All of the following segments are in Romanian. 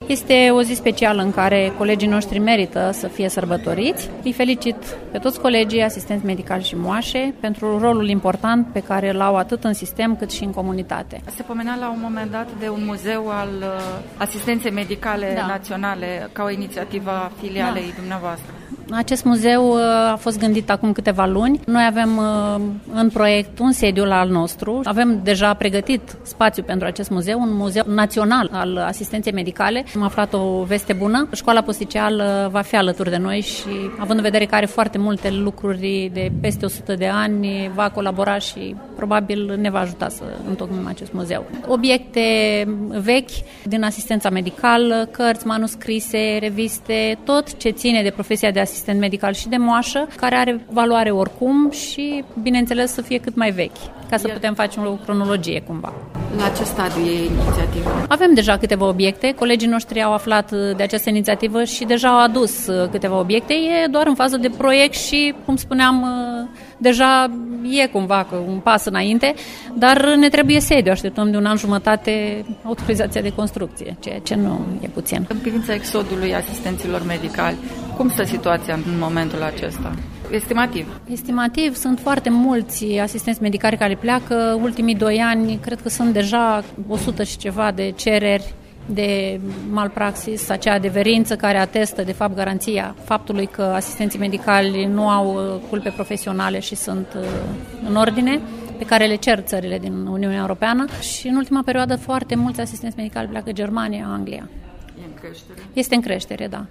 Este o zi specială în care colegii noștri merită să fie sărbătoriți. Îi felicit pe toți colegii, asistenți medicali și moașe pentru rolul important pe care îl au atât în sistem cât și în comunitate. Se pomenea la un moment dat de un muzeu al asistenței medicale naționale ca o inițiativă a filialei dumneavoastră. Acest muzeu a fost gândit acum câteva luni. Noi avem în proiect un sediu al nostru. Avem deja pregătit spațiu pentru acest muzeu, un muzeu național al asistenței medicale. Am aflat o veste bună. Școala Posticeală va fi alături de noi și, având în vedere că are foarte multe lucruri de peste 100 de ani, va colabora și probabil ne va ajuta să întocmim acest muzeu. Obiecte vechi din asistența medicală, cărți manuscrise, reviste, tot ce ține de profesia de asistent medical și de moașă, care are valoare oricum și, bineînțeles, să fie cât mai vechi, ca să putem face o cronologie cumva. La ce stadiu e inițiativa? Avem deja câteva obiecte, colegii noștri au aflat de această inițiativă și deja au adus câteva obiecte, e doar în fază de proiect și, cum spuneam, deja e cumva un pas înainte, dar ne trebuie sediu, așteptăm de un an jumătate autorizația de construcție, ceea ce nu e puțin. În privința exodului asistenților medicali, cum stă situația în momentul acesta? Estimativ, sunt foarte mulți asistenți medicali care pleacă. Ultimii 2 ani, cred că sunt deja 100 și ceva de cereri de malpraxis, acea adeverință care atestă, de fapt, garanția faptului că asistenții medicali nu au culpe profesionale și sunt în ordine, pe care le cer țările din Uniunea Europeană. Și în ultima perioadă foarte mulți asistenți medicali pleacă Germania, Anglia. E în creștere? Este în creștere, da.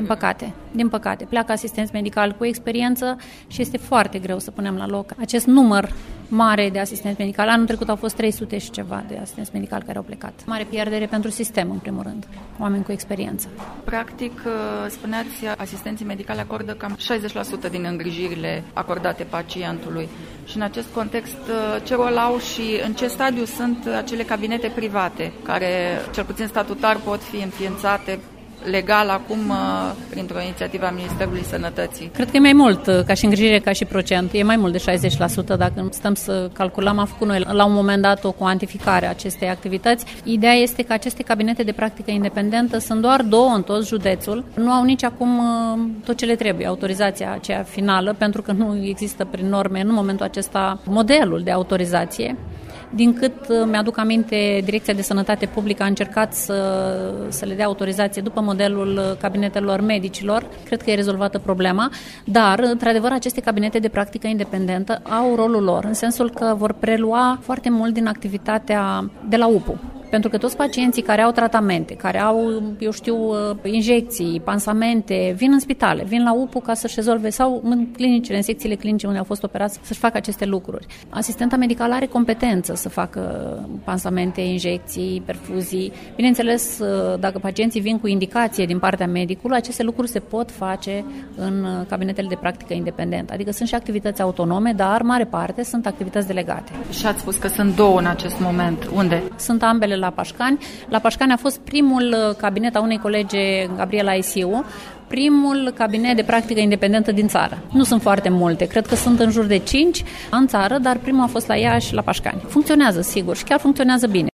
Din păcate. Pleacă asistenți medicali cu experiență și este foarte greu să punem la loc acest număr mare de asistenți medicali. Anul trecut au fost 300 și ceva de asistenți medicali care au plecat. Mare pierdere pentru sistem, în primul rând. Oameni cu experiență. Practic, spuneați, asistenții medicali acordă cam 60% din îngrijirile acordate pacientului. Și în acest context, ce rol au și în ce stadiu sunt acele cabinete private, care, cel puțin statutar, pot fi înființate legal acum printr-o inițiativă a Ministerului Sănătății? Cred că e mai mult ca și îngrijire, ca și procent. E mai mult de 60% dacă stăm să calculăm. Am făcut noi la un moment dat o cuantificare a acestei activități. Ideea este că aceste cabinete de practică independentă sunt doar 2 în tot județul. Nu au nici acum tot ce le trebuie, autorizația aceea finală, pentru că nu există prin norme în momentul acesta modelul de autorizație. Din cât mi-aduc aminte, Direcția de Sănătate Publică a încercat să le dea autorizație după modelul cabinetelor medicilor. Cred că e rezolvată problema, dar, într-adevăr, aceste cabinete de practică independentă au rolul lor, în sensul că vor prelua foarte mult din activitatea de la UPU. Pentru că toți pacienții care au tratamente, care au, injecții, pansamente, vin în spitale, vin la UPU ca să-și rezolve, sau în clinicile, în secțiile clinice unde au fost operați, să-și facă aceste lucruri. Asistenta medicală are competență să facă pansamente, injecții, perfuzii. Bineînțeles, dacă pacienții vin cu indicație din partea medicului, aceste lucruri se pot face în cabinetele de practică independentă. Adică sunt și activități autonome, dar mare parte sunt activități delegate. Și ați spus că sunt 2 în acest moment. Unde? Sunt ambele la Pașcani. La Pașcani a fost primul cabinet a unei colege, Gabriela Isiu, primul cabinet de practică independentă din țară. Nu sunt foarte multe, cred că sunt în jur de 5 în țară, dar primul a fost la Iași, la Pașcani. Funcționează, sigur, și chiar funcționează bine.